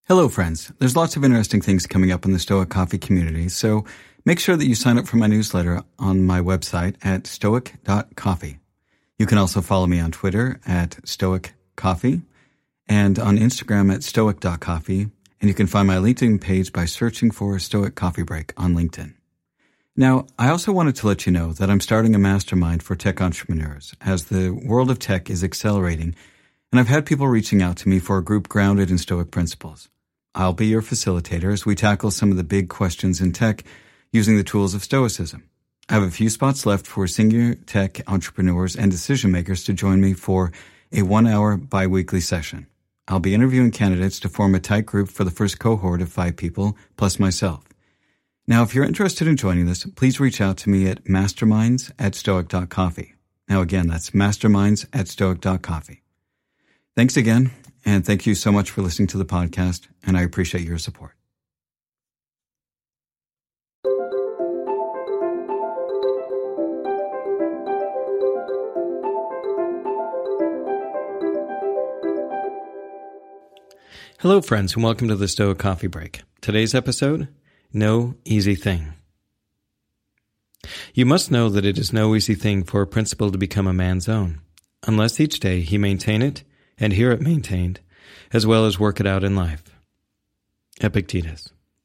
Hello, friends. There's lots of interesting things coming up in the Stoic Coffee community, so make sure that you sign up for my newsletter on my website at stoic.coffee. You can also follow me on Twitter at stoiccoffee and on Instagram at stoic.coffee, and you can find my LinkedIn page by searching for Stoic Coffee Break on LinkedIn. Now, I also wanted to let you know that I'm starting a mastermind for tech entrepreneurs as the world of tech is accelerating, and I've had people reaching out to me for a group grounded in Stoic principles. I'll be your facilitator as we tackle some of the big questions in tech using the tools of Stoicism. I have a few spots left for senior tech entrepreneurs and decision makers to join me for a 1-hour bi-weekly session. I'll be interviewing candidates to form a tight group for the first cohort of 5 people, plus myself. Now, if you're interested in joining this, please reach out to me at masterminds@stoic.coffee. Now, again, that's masterminds@stoic.coffee. Thanks again, and thank you so much for listening to the podcast, and I appreciate your support. Hello, friends, and welcome to the Stoic Coffee Break. Today's episode, No Easy Thing. You must know that it is no easy thing for a principle to become a man's own, unless each day he maintain it and hear it maintained, as well as work it out in life. Epictetus.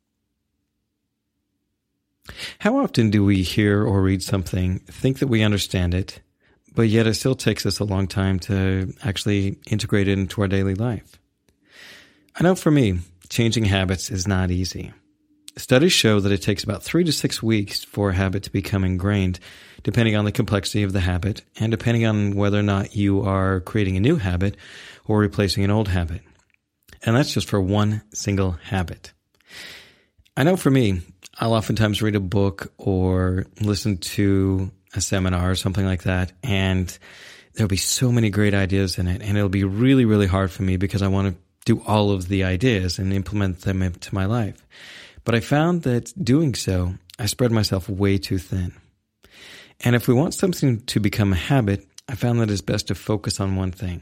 How often do we hear or read something, think that we understand it, but yet it still takes us a long time to actually integrate it into our daily life? I know for me, changing habits is not easy. Studies show that it takes about 3 to 6 weeks for a habit to become ingrained, depending on the complexity of the habit and depending on whether or not you are creating a new habit or replacing an old habit. And that's just for one single habit. I know for me, I'll oftentimes read a book or listen to a seminar or something like that, and there'll be so many great ideas in it, and it'll be really, really hard for me because I want to do all of the ideas and implement them into my life. But I found that doing so, I spread myself way too thin. And if we want something to become a habit, I found that it's best to focus on one thing.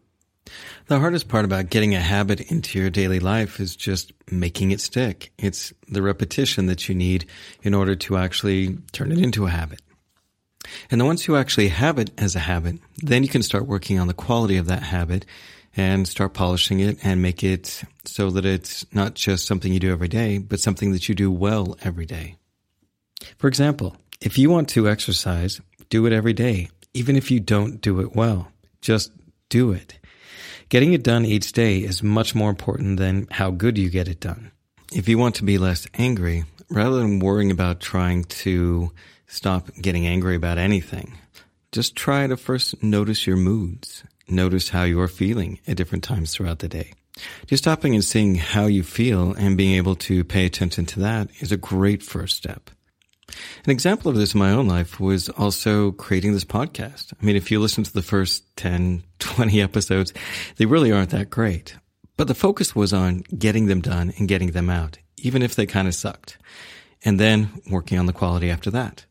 The hardest part about getting a habit into your daily life is just making it stick. It's the repetition that you need in order to actually turn it into a habit. And then once you actually have it as a habit, then you can start working on the quality of that habit and start polishing it and make it so that it's not just something you do every day, but something that you do well every day. For example, if you want to exercise, do it every day, even if you don't do it well. Just do it. Getting it done each day is much more important than how good you get it done. If you want to be less angry, rather than worrying about trying to stop getting angry about anything, just try to first notice your moods. Notice how you're feeling at different times throughout the day. Just stopping and seeing how you feel and being able to pay attention to that is a great first step. An example of this in my own life was also creating this podcast. I mean, if you listen to the first 10, 20 episodes, they really aren't that great. But the focus was on getting them done and getting them out, even if they kind of sucked. And then working on the quality after that.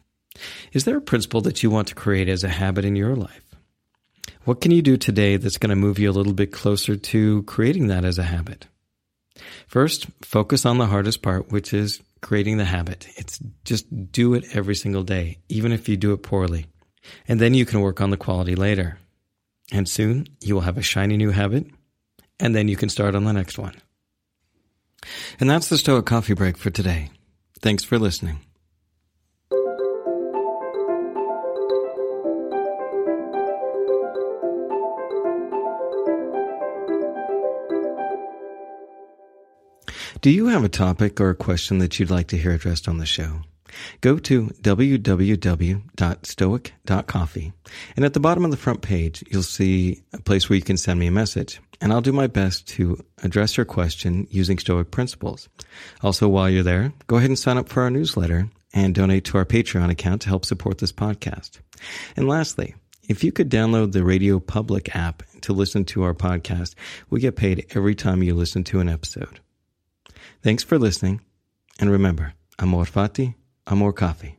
Is there a principle that you want to create as a habit in your life? What can you do today that's going to move you a little bit closer to creating that as a habit? First, focus on the hardest part, which is creating the habit. It's just do it every single day, even if you do it poorly. And then you can work on the quality later. And soon you will have a shiny new habit, and then you can start on the next one. And that's the Stoic Coffee Break for today. Thanks for listening. Do you have a topic or a question that you'd like to hear addressed on the show? Go to www.stoic.coffee, and at the bottom of the front page, you'll see a place where you can send me a message, and I'll do my best to address your question using Stoic principles. Also, while you're there, go ahead and sign up for our newsletter and donate to our Patreon account to help support this podcast. And lastly, if you could download the Radio Public app to listen to our podcast, we get paid every time you listen to an episode. Thanks for listening, and remember, amor fati, amor coffee.